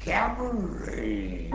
cabaret.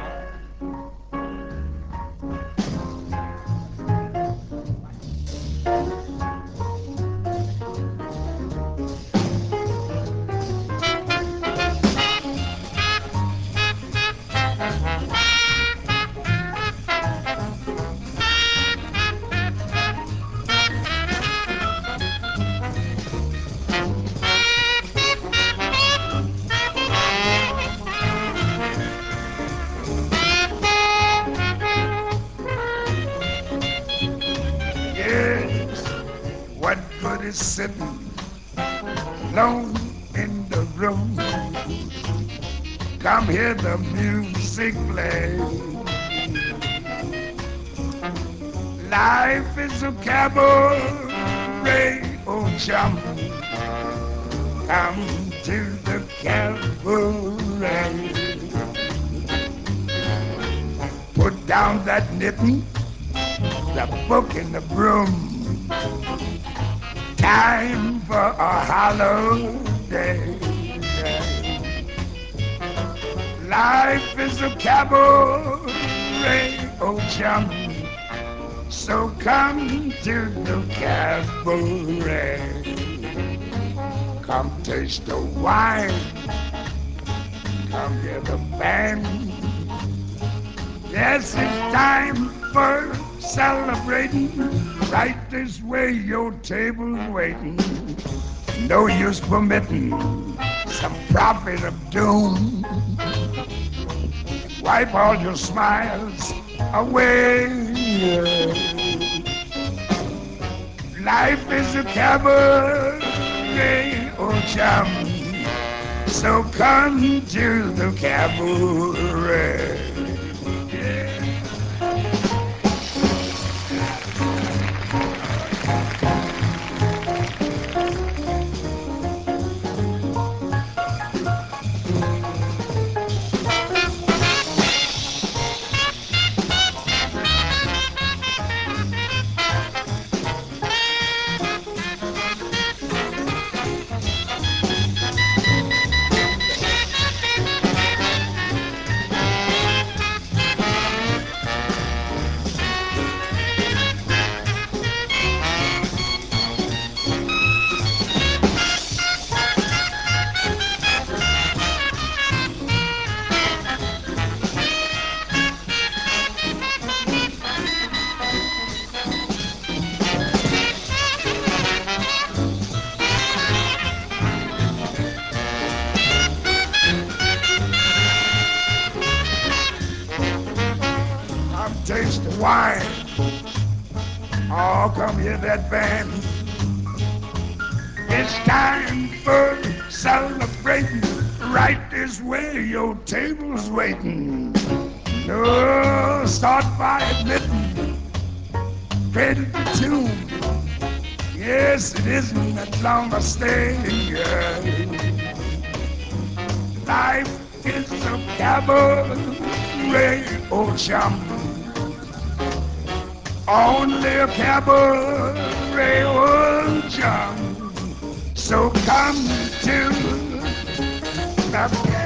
Yes, what good is sitting alone in the room? Come hear the music play. Life is a cabaret, oh chum. Come to the cabaret. Put down that knitting, the book and the broom. Time for a holiday. Life is a cabaret, oh chum. So come to the cabaret. Come taste the wine. Come hear the band. Yes, it's time for celebrating. Right this way, your table's waiting. No use permitting some prophet of doom. Wipe all your smiles away. Life is a cabaret, oh chum. So come to the cabaret. Come taste the wine. Oh, come hear that band. It's time for celebrating. Right this way, your table's waiting. No, start by admitting, credit the tune. Yes, it isn't that long a stay. Life is a cabaret, oh chum. Only a cabaret, oh chum. So come to the